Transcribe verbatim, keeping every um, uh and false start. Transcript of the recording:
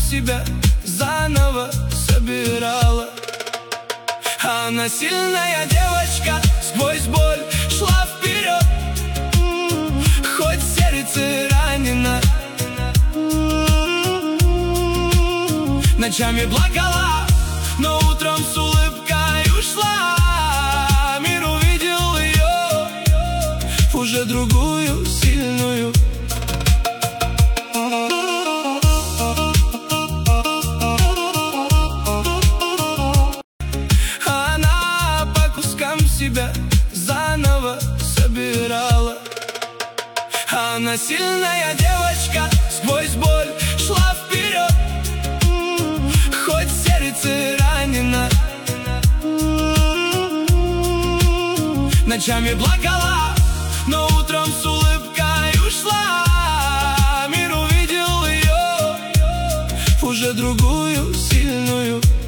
себя заново собирала. Она сильная девочка, сквозь боль шла вперед, хоть сердце ранено. Ночами плакала, но утром с улыбкой ушла. Мир увидел ее, уже другую, сильную. Она по кускам себя заново собирала. Она сильная девочка, сквозь боль шла вперед, хоть сердце ранено. Ночами плакала, но утром с улыбкой ушла. Мир увидел ее, уже другую, сильную.